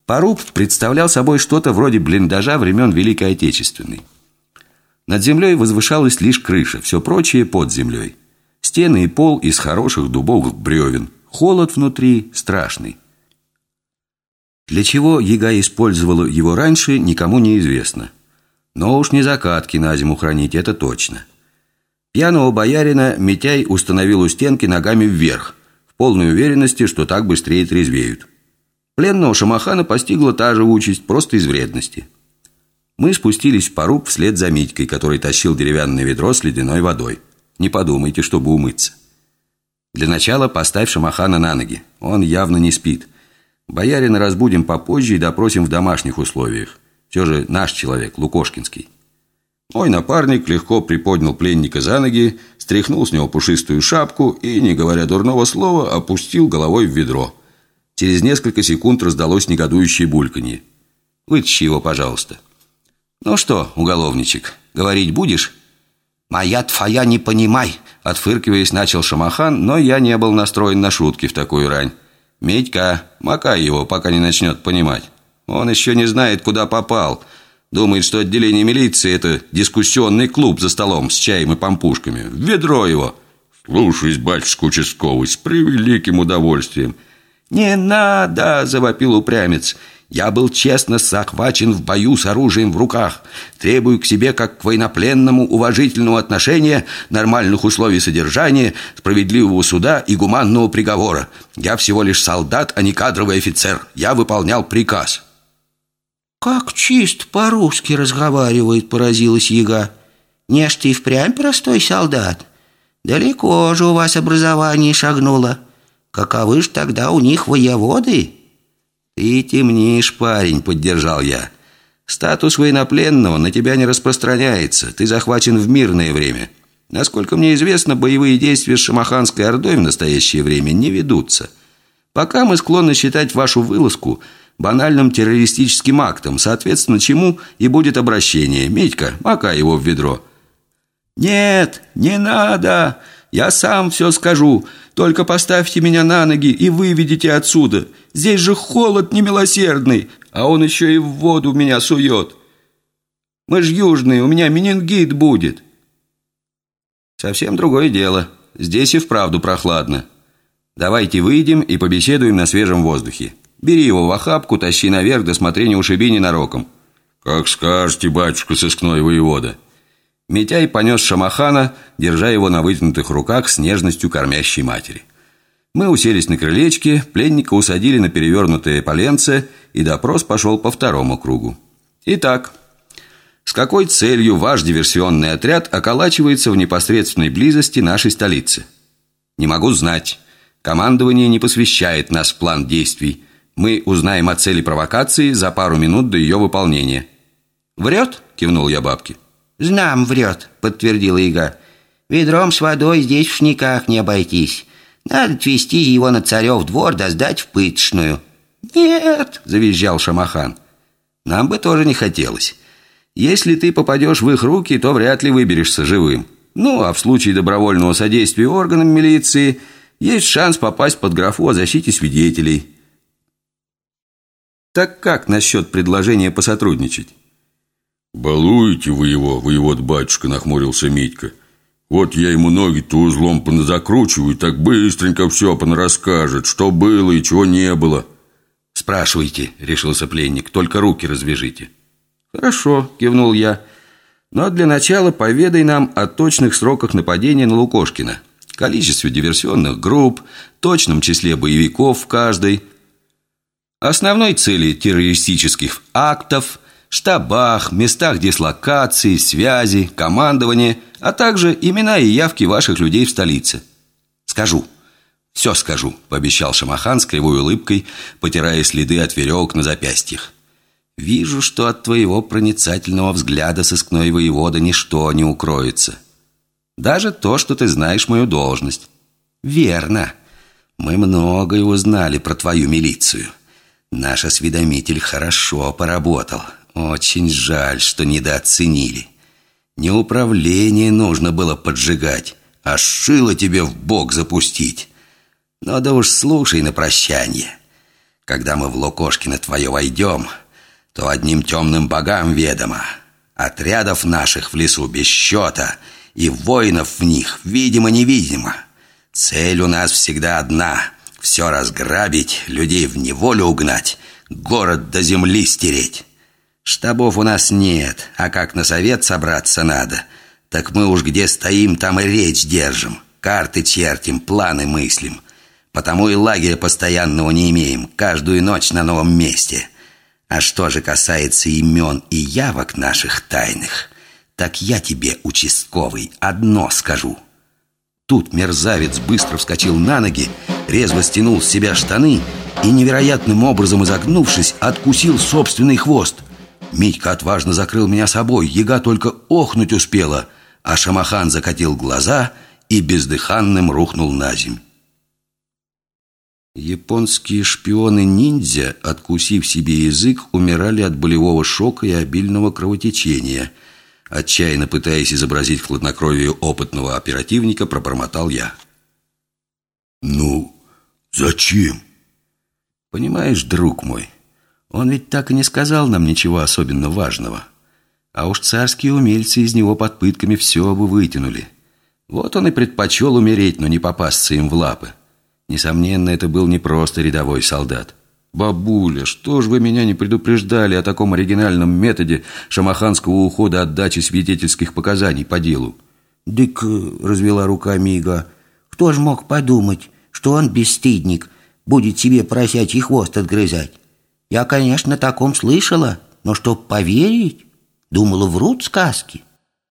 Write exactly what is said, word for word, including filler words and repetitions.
Поруб представлял собой что-то вроде блиндажа времен Великой Отечественной. Над землей возвышалась лишь крыша, все прочее под землей. Стены и пол из хороших дубовых бревен. Холод внутри страшный. Для чего яга использовала его раньше, никому не известно. Но уж не закатки на зиму хранить, это точно. Пьяного боярина Митяй установил у стенки ногами вверх, в полной уверенности, что так быстрее трезвеют. Пленного шамахана постигла та же участь, просто из вредности. Мы спустились в поруб вслед за Митькой, который тащил деревянное ведро с ледяной водой. Не подумайте, чтобы умыться. Для начала поставь шамахана на ноги. Он явно не спит. Боярина разбудим попозже и допросим в домашних условиях. Все же наш человек, Лукошкинский. Мой напарник легко приподнял пленника за ноги, стряхнул с него пушистую шапку и, не говоря дурного слова, опустил головой в ведро. Через несколько секунд раздалось негодующее бульканье. «Вытащи его, пожалуйста». «Ну что, уголовничек, говорить будешь?» «Моя твоя не понимай», — отфыркиваясь, начал шамахан, но я не был настроен на шутки в такую рань. «Митька, макай его, пока не начнет понимать. Он еще не знает, куда попал. Думает, что отделение милиции — это дискуссионный клуб за столом с чаем и пампушками. В ведро его!» «Слушаюсь, батюшка участковый, с превеликим удовольствием». «Не надо!» – завопил упрямец. «Я был честно захвачен в бою с оружием в руках. Требую к себе, как к военнопленному, уважительного отношения, нормальных условий содержания, справедливого суда и гуманного приговора. Я всего лишь солдат, а не кадровый офицер. Я выполнял приказ». «Как чист по-русски разговаривает», – поразилась яга. «Не ж ты впрямь простой солдат. Далеко же у вас образование шагнуло. Каковы ж тогда у них воеводы?» «Ты темнишь, парень», — поддержал я. «Статус военнопленного на тебя не распространяется. Ты захвачен в мирное время. Насколько мне известно, боевые действия с Шамаханской ордой в настоящее время не ведутся. Пока мы склонны считать вашу вылазку банальным террористическим актом, соответственно чему и будет обращение. Митька, макай его в ведро». «Нет, не надо! Я сам все скажу. Только поставьте меня на ноги и выведите отсюда. Здесь же холод немилосердный, а он еще и в воду меня сует. Мы ж южные, у меня менингит будет». «Совсем другое дело. Здесь и вправду прохладно. Давайте выйдем и побеседуем на свежем воздухе. Бери его в охапку, тащи наверх, да смотри, не ушиби ненароком». «Как скажете, батюшка сыскной воевода». Митяй понес шамахана, держа его на вытянутых руках с нежностью кормящей матери. Мы уселись на крылечке, пленника усадили на перевернутое поленце, и допрос пошел по второму кругу. «Итак, с какой целью ваш диверсионный отряд околачивается в непосредственной близости нашей столицы?» «Не могу знать. Командование не посвящает нас в план действий. Мы узнаем о цели провокации за пару минут до ее выполнения». «Врет?» – кивнул я бабке. «Знам, врет», — подтвердила яга. «Ведром с водой здесь уж никак не обойтись. Надо отвезти его на Царев двор да сдать в пыточную». «Нет», — завизжал шамахан. «Нам бы тоже не хотелось. Если ты попадешь в их руки, то вряд ли выберешься живым. Ну, а в случае добровольного содействия органам милиции есть шанс попасть под графу о защите свидетелей». «Так как насчет предложения посотрудничать?» «Балуете вы его, воевод-батюшка», — нахмурился Митька. «Вот я ему ноги-то узлом поназакручиваю, так быстренько все понарасскажет, что было и чего не было». «Спрашивайте», — решился пленник, — «только руки развяжите». «Хорошо», — кивнул я. «Но для начала поведай нам о точных сроках нападения на Лукошкина, количестве диверсионных групп, точном числе боевиков в каждой, основной цели террористических актов, штабах, местах дислокации, связи, командования, а также имена и явки ваших людей в столице». «Скажу, все скажу», — пообещал шамахан с кривой улыбкой, потирая следы от веревок на запястьях. «Вижу, что от твоего проницательного взгляда, сыскной воевода, ничто не укроется. Даже то, что ты знаешь мою должность». «Верно. Мы многое узнали про твою милицию. Наш осведомитель хорошо поработал. Очень жаль, что недооценили. Не управление нужно было поджигать, а шило тебе в бок запустить. Но да уж слушай на прощание. Когда мы в Лукошкино твое войдем, то одним темным богам ведомо. Отрядов наших в лесу без счета, и воинов в них видимо-невидимо. Цель у нас всегда одна — все разграбить, людей в неволю угнать, город до земли стереть. Штабов у нас нет, а как на совет собраться надо, так мы уж где стоим, там и речь держим, карты чертим, планы мыслим. Потому и лагеря постоянного не имеем, каждую ночь на новом месте. А что же касается имен и явок наших тайных, так я тебе, участковый, одно скажу. Тут мерзавец быстро вскочил на ноги, резво стянул с себя штаны и, невероятным образом изогнувшись, откусил собственный хвост. Митька отважно закрыл меня собой, яга только охнуть успела, а Шамахан закатил глаза и бездыханным рухнул на земь. Японские шпионы-ниндзя, откусив себе язык, умирали от болевого шока и обильного кровотечения. Отчаянно пытаясь изобразить хладнокровие опытного оперативника, пробормотал я. «Ну, зачем?» «Понимаешь, друг мой, он ведь так и не сказал нам ничего особенно важного. А уж царские умельцы из него под пытками все бы вытянули. Вот он и предпочел умереть, но не попасться им в лапы. Несомненно, это был не просто рядовой солдат. Бабуля, что ж вы меня не предупреждали о таком оригинальном методе шамаханского ухода от дачи свидетельских показаний по делу?» «Дык», — развела руками Ига, — «кто ж мог подумать, что он, бесстыдник, будет себе поросячий хвост отгрызать? Я, конечно, о таком слышала, но чтоб поверить, думала, врут сказки».